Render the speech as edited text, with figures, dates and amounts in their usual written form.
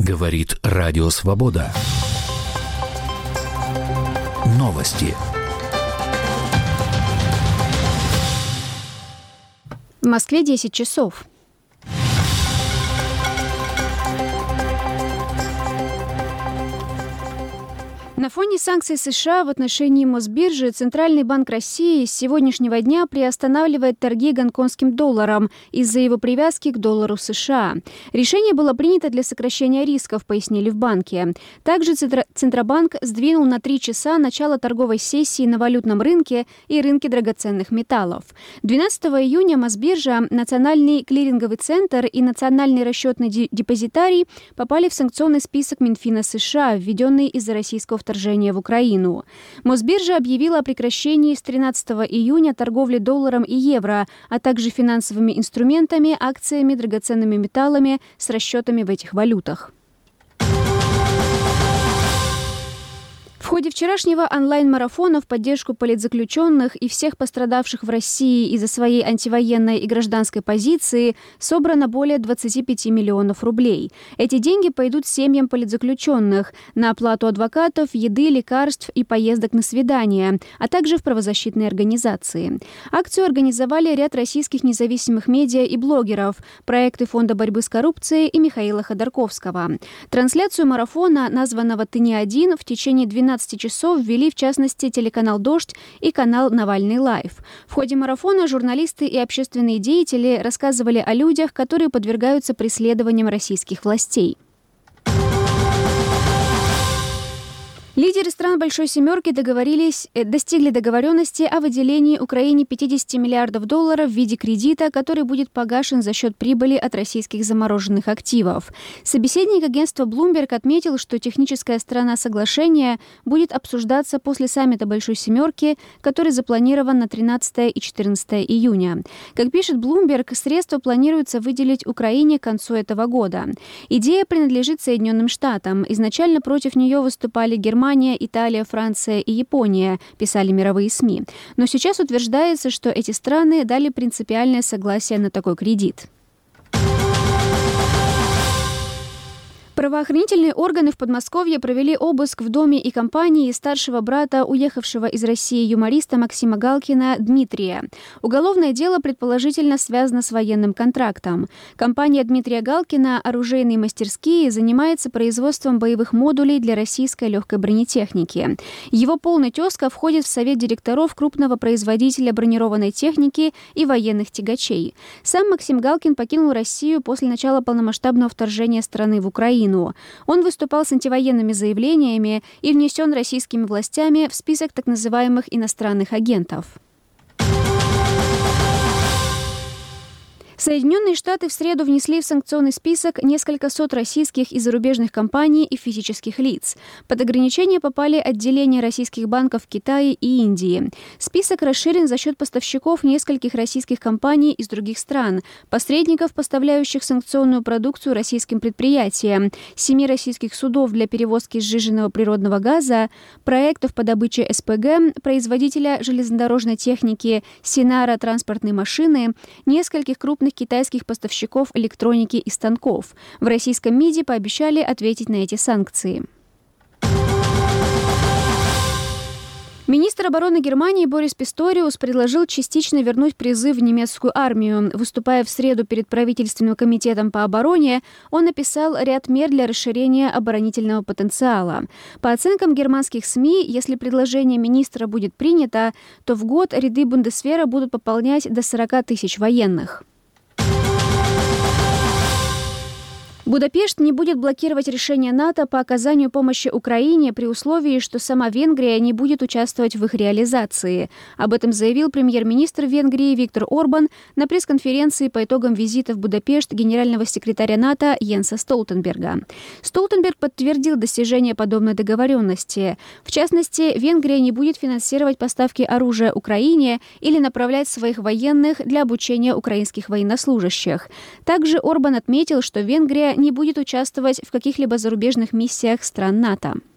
Говорит Радио Свобода. Новости. В Москве 10 часов. На фоне санкций США в отношении Мосбиржи Центральный банк России с сегодняшнего дня приостанавливает торги гонконгским долларом из-за его привязки к доллару США. Решение было принято для сокращения рисков, пояснили в банке. Также Центробанк сдвинул на 3 часа начало торговой сессии на валютном рынке и рынке драгоценных металлов. 12 июня Мосбиржа, Национальный клиринговый центр и Национальный расчетный депозитарий попали в санкционный список Минфина США, введенный из-за российского вторжения в Украину. Мосбиржа объявила о прекращении с 13 июня торговли долларом и евро, а также финансовыми инструментами, акциями, драгоценными металлами с расчетами в этих валютах. В ходе вчерашнего онлайн-марафона в поддержку политзаключенных и всех пострадавших в России из-за своей антивоенной и гражданской позиции собрано более 25 миллионов рублей. Эти деньги пойдут семьям политзаключенных на оплату адвокатов, еды, лекарств и поездок на свидания, а также в правозащитные организации. Акцию организовали ряд российских независимых медиа и блогеров, проекты Фонда борьбы с коррупцией и Михаила Ходорковского. Трансляцию марафона, названного «Ты не один», в течение 12 часов ввели, в частности, телеканал «Дождь» и канал «Навальный Лайв». В ходе марафона журналисты и общественные деятели рассказывали о людях, которые подвергаются преследованиям российских властей. Лидеры стран Большой Семерки достигли договоренности о выделении Украине 50 миллиардов долларов в виде кредита, который будет погашен за счет прибыли от российских замороженных активов. Собеседник агентства Bloomberg отметил, что техническая сторона соглашения будет обсуждаться после саммита Большой Семерки, который запланирован на 13 и 14 июня. Как пишет Bloomberg, средства планируется выделить Украине к концу этого года. Идея принадлежит Соединенным Штатам. Изначально против нее выступали Германия, Италия, Франция и Япония, писали мировые СМИ. Но сейчас утверждается, что эти страны дали принципиальное согласие на такой кредит. Правоохранительные органы в Подмосковье провели обыск в доме и компании старшего брата уехавшего из России юмориста Максима Галкина Дмитрия. Уголовное дело предположительно связано с военным контрактом. Компания Дмитрия Галкина «Оружейные мастерские» занимается производством боевых модулей для российской легкой бронетехники. Его полный тезка входит в совет директоров крупного производителя бронированной техники и военных тягачей. Сам Максим Галкин покинул Россию после начала полномасштабного вторжения страны в Украину. Он выступал с антивоенными заявлениями и внесен российскими властями в список так называемых иностранных агентов. Соединенные Штаты в среду внесли в санкционный список несколько сот российских и зарубежных компаний и физических лиц. Под ограничения попали отделения российских банков в Китае и Индии. Список расширен за счет поставщиков нескольких российских компаний из других стран, посредников, поставляющих санкционную продукцию российским предприятиям, 7 российских судов для перевозки сжиженного природного газа, проектов по добыче СПГ, производителя железнодорожной техники Синара транспортной машины, нескольких крупных китайских поставщиков электроники и станков. В российском МИДе пообещали ответить на эти санкции. Министр обороны Германии Борис Писториус предложил частично вернуть призыв в немецкую армию. Выступая в среду перед правительственным комитетом по обороне, он описал ряд мер для расширения оборонительного потенциала. По оценкам германских СМИ, если предложение министра будет принято, то в год ряды Бундесвера будут пополнять до 40 тысяч военных. Будапешт не будет блокировать решение НАТО по оказанию помощи Украине при условии, что сама Венгрия не будет участвовать в их реализации. Об этом заявил премьер-министр Венгрии Виктор Орбан на пресс-конференции по итогам визита в Будапешт генерального секретаря НАТО Йенса Столтенберга. Столтенберг подтвердил достижение подобной договоренности. В частности, Венгрия не будет финансировать поставки оружия Украине или направлять своих военных для обучения украинских военнослужащих. Также Орбан отметил, что Венгрия не будет участвовать в каких-либо зарубежных миссиях стран НАТО.